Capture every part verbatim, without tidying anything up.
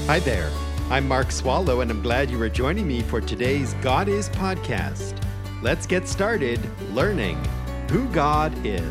Hi there. I'm Mark Swallow, and I'm glad you are joining me for today's God Is podcast. Let's get started learning who God is.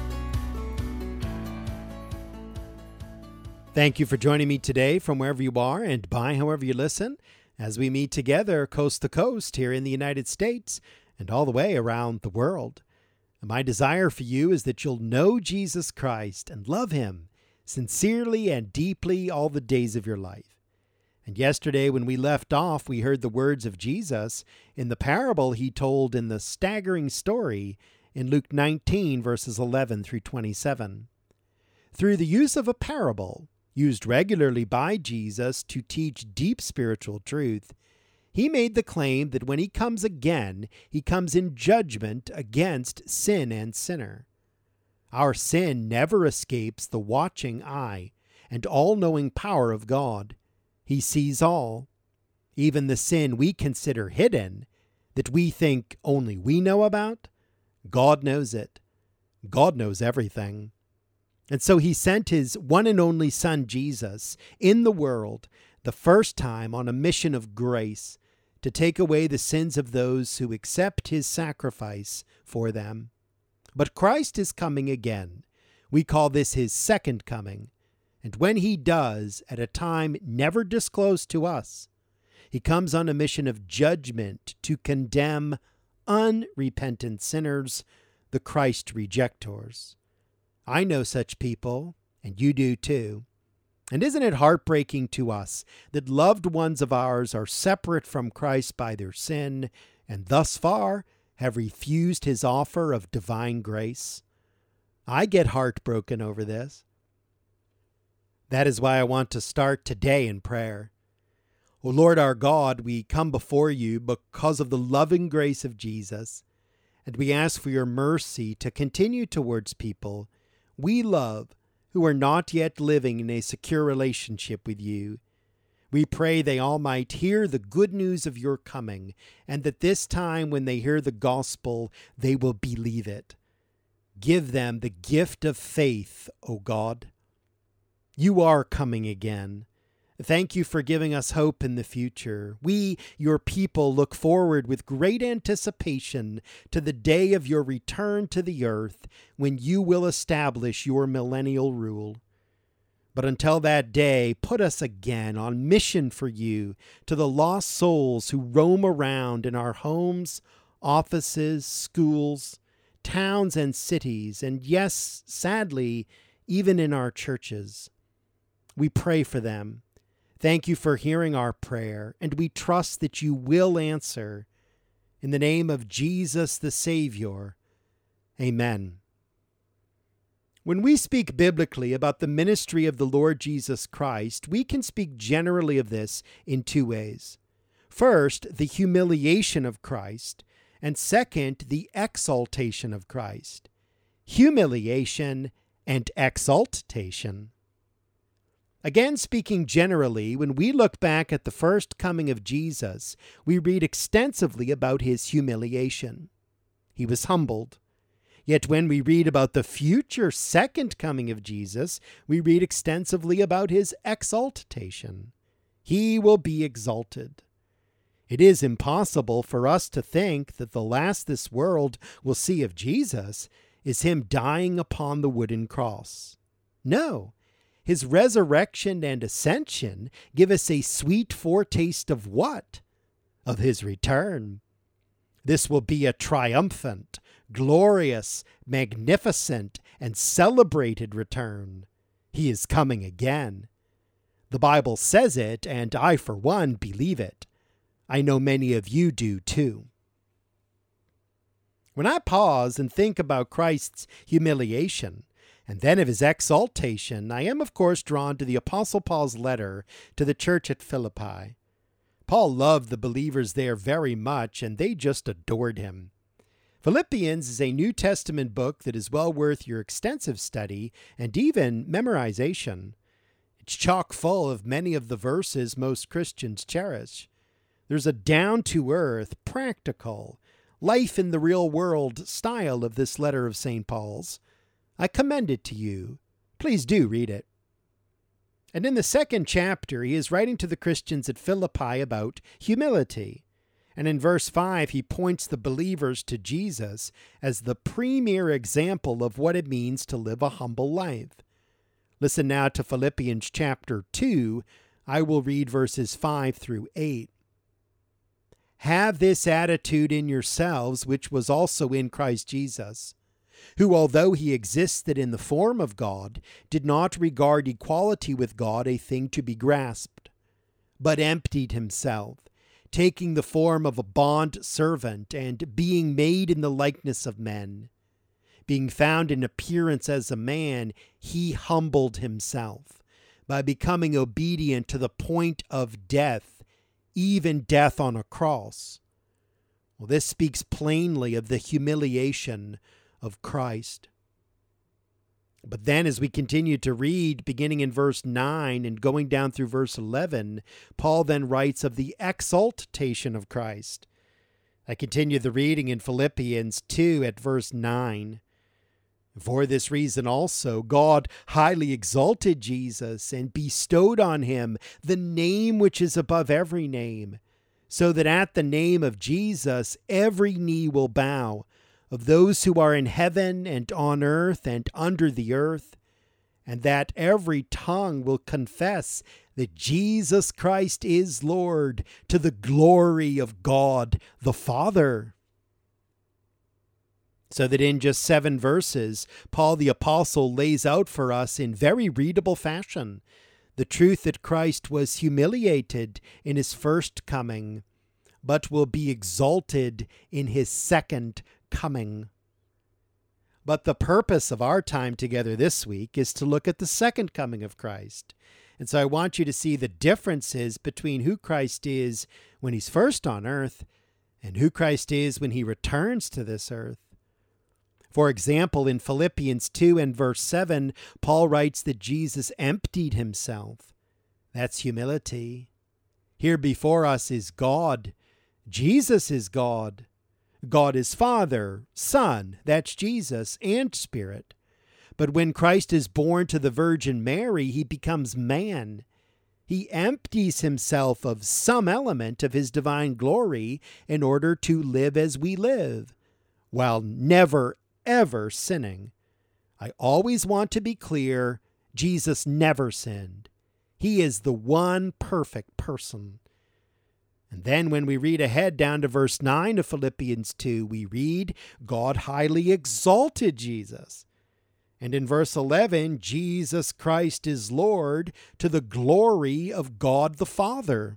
Thank you for joining me today from wherever you are and by however you listen as we meet together coast to coast here in the United States and all the way around the world. And my desire for you is that you'll know Jesus Christ and love him sincerely and deeply all the days of your life. And yesterday when we left off, we heard the words of Jesus in the parable he told in the staggering story in Luke nineteen, verses eleven through twenty-seven. Through the use of a parable, used regularly by Jesus to teach deep spiritual truth, he made the claim that when he comes again, he comes in judgment against sin and sinner. Our sin never escapes the watching eye and all-knowing power of God. He sees all, even the sin we consider hidden, that we think only we know about. God knows it. God knows everything. And so he sent his one and only Son, Jesus, in the world, the first time on a mission of grace, to take away the sins of those who accept his sacrifice for them. But Christ is coming again. We call this his second coming. And when he does, at a time never disclosed to us, he comes on a mission of judgment to condemn unrepentant sinners, the Christ rejectors. I know such people, and you do too. And isn't it heartbreaking to us that loved ones of ours are separate from Christ by their sin, and thus far have refused his offer of divine grace? I get heartbroken over this. That is why I want to start today in prayer. O Lord our God, we come before you because of the loving grace of Jesus, and we ask for your mercy to continue towards people we love who are not yet living in a secure relationship with you. We pray they all might hear the good news of your coming, and that this time when they hear the gospel, they will believe it. Give them the gift of faith, O God. You are coming again. Thank you for giving us hope in the future. We, your people, look forward with great anticipation to the day of your return to the earth when you will establish your millennial rule. But until that day, put us again on mission for you to the lost souls who roam around in our homes, offices, schools, towns, and cities, and yes, sadly, even in our churches. We pray for them. Thank you for hearing our prayer, and we trust that you will answer. In the name of Jesus the Savior, amen. When we speak biblically about the ministry of the Lord Jesus Christ, we can speak generally of this in two ways. First, the humiliation of Christ, and second, the exaltation of Christ. Humiliation and exaltation. Again, speaking generally, when we look back at the first coming of Jesus, we read extensively about his humiliation. He was humbled. Yet when we read about the future second coming of Jesus, we read extensively about his exaltation. He will be exalted. It is impossible for us to think that the last this world will see of Jesus is him dying upon the wooden cross. No. His resurrection and ascension give us a sweet foretaste of what? Of his return. This will be a triumphant, glorious, magnificent, and celebrated return. He is coming again. The Bible says it, and I, for one, believe it. I know many of you do too. When I pause and think about Christ's humiliation, and then of his exaltation, I am of course drawn to the Apostle Paul's letter to the church at Philippi. Paul loved the believers there very much, and they just adored him. Philippians is a New Testament book that is well worth your extensive study and even memorization. It's chock full of many of the verses most Christians cherish. There's a down-to-earth, practical, life in the real world style of this letter of Saint Paul's. I commend it to you. Please do read it. And in the second chapter, he is writing to the Christians at Philippi about humility. And in verse five, he points the believers to Jesus as the premier example of what it means to live a humble life. Listen now to Philippians chapter two. I will read verses five through eight. Have this attitude in yourselves, which was also in Christ Jesus, who, although he existed in the form of God, did not regard equality with God a thing to be grasped, but emptied himself, taking the form of a bond servant, and being made in the likeness of men. Being found in appearance as a man, he humbled himself by becoming obedient to the point of death, even death on a cross. Well, this speaks plainly of the humiliation of Christ. But then as we continue to read, beginning in verse nine and going down through verse eleven, Paul then writes of the exaltation of Christ. I continue the reading in Philippians two at verse nine. For this reason also God highly exalted Jesus and bestowed on him the name which is above every name, so that at the name of Jesus every knee will bow, of those who are in heaven and on earth and under the earth, and that every tongue will confess that Jesus Christ is Lord, to the glory of God the Father. So that in just seven verses, Paul the Apostle lays out for us in very readable fashion the truth that Christ was humiliated in his first coming, but will be exalted in his second coming. But the purpose of our time together this week is to look at the second coming of Christ. And so I want you to see the differences between who Christ is when he's first on earth and who Christ is when he returns to this earth. For example, in Philippians two and verse seven, Paul writes that Jesus emptied himself. That's humility. Here before us is God. Jesus is God. God is Father, Son, that's Jesus, and Spirit. But when Christ is born to the Virgin Mary, he becomes man. He empties himself of some element of his divine glory in order to live as we live, while never ever sinning. I always want to be clear, Jesus never sinned. He is the one perfect person. And then when we read ahead down to verse nine of Philippians two, we read, God highly exalted Jesus. And in verse eleven, Jesus Christ is Lord, to the glory of God the Father.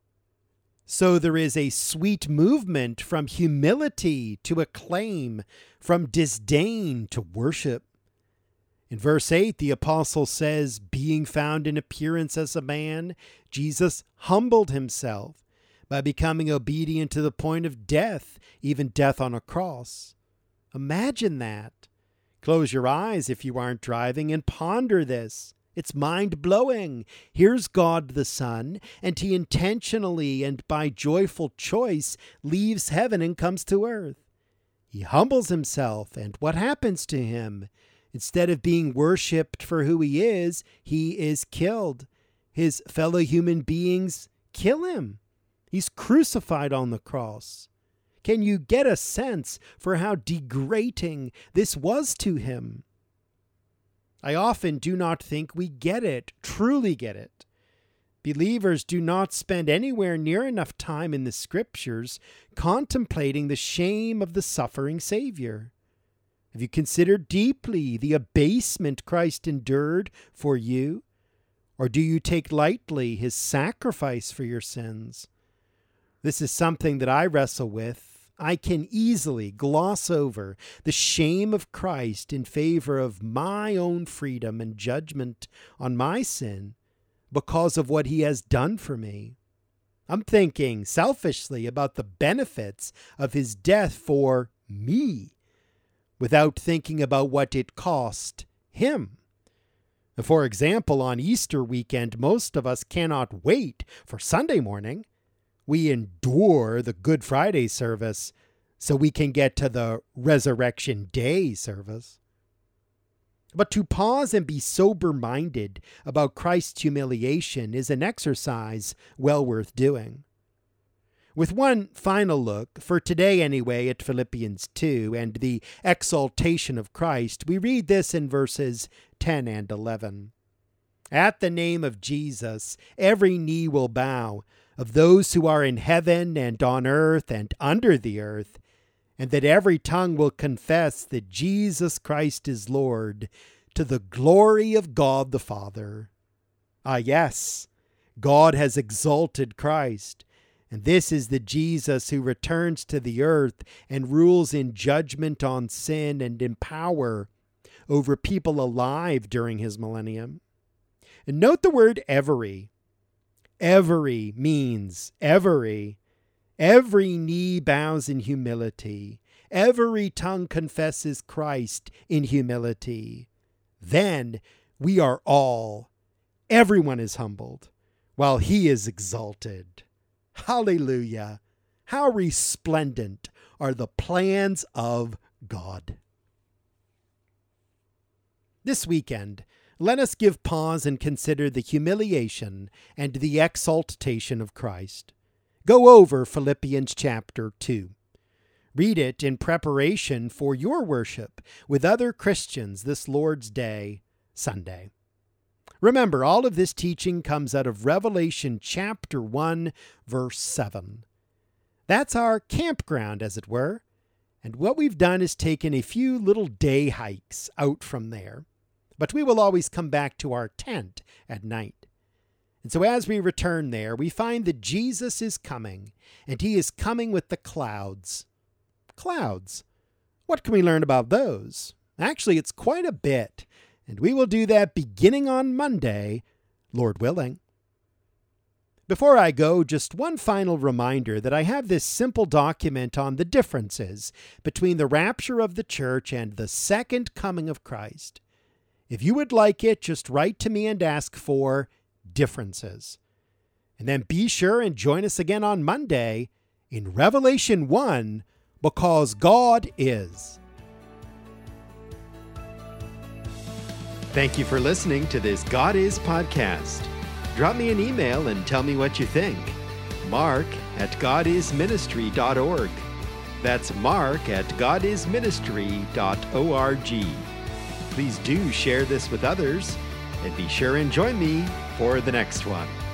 So there is a sweet movement from humility to acclaim, from disdain to worship. In verse eight, the apostle says, being found in appearance as a man, Jesus humbled himself by becoming obedient to the point of death, even death on a cross. Imagine that. Close your eyes if you aren't driving and ponder this. It's mind-blowing. Here's God the Son, and he intentionally and by joyful choice leaves heaven and comes to earth. He humbles himself, and what happens to him? Instead of being worshipped for who he is, he is killed. His fellow human beings kill him. He's crucified on the cross. Can you get a sense for how degrading this was to him? I often do not think we get it, truly get it. Believers do not spend anywhere near enough time in the Scriptures contemplating the shame of the suffering Savior. Have you considered deeply the abasement Christ endured for you? Or do you take lightly his sacrifice for your sins? This is something that I wrestle with. I can easily gloss over the shame of Christ in favor of my own freedom and judgment on my sin because of what he has done for me. I'm thinking selfishly about the benefits of his death for me without thinking about what it cost him. For example, on Easter weekend, most of us cannot wait for Sunday morning. We endure the Good Friday service so we can get to the Resurrection Day service. But to pause and be sober-minded about Christ's humiliation is an exercise well worth doing. With one final look, for today anyway, at Philippians two and the exaltation of Christ, we read this in verses ten and eleven. At the name of Jesus, every knee will bow, of those who are in heaven and on earth and under the earth, and that every tongue will confess that Jesus Christ is Lord, to the glory of God the Father. Ah, yes, God has exalted Christ, and this is the Jesus who returns to the earth and rules in judgment on sin and in power over people alive during his millennium. And note the word every. Every means every. Every knee bows in humility. Every tongue confesses Christ in humility. Then we are all, everyone is humbled, while he is exalted. Hallelujah! How resplendent are the plans of God. This weekend, let us give pause and consider the humiliation and the exaltation of Christ. Go over Philippians chapter two. Read it in preparation for your worship with other Christians this Lord's Day, Sunday. Remember, all of this teaching comes out of Revelation chapter one, verse seven. That's our campground, as it were, and what we've done is taken a few little day hikes out from there, but we will always come back to our tent at night. And so as we return there, we find that Jesus is coming, and he is coming with the clouds. Clouds. What can we learn about those? Actually, it's quite a bit, and we will do that beginning on Monday, Lord willing. Before I go, just one final reminder that I have this simple document on the differences between the rapture of the church and the second coming of Christ. If you would like it, just write to me and ask for differences. And then be sure and join us again on Monday in Revelation one, because God is. Thank you for listening to this God Is podcast. Drop me an email and tell me what you think. Mark at god is ministry dot org. That's Mark at god is ministry dot org. Please do share this with others, and be sure and join me for the next one.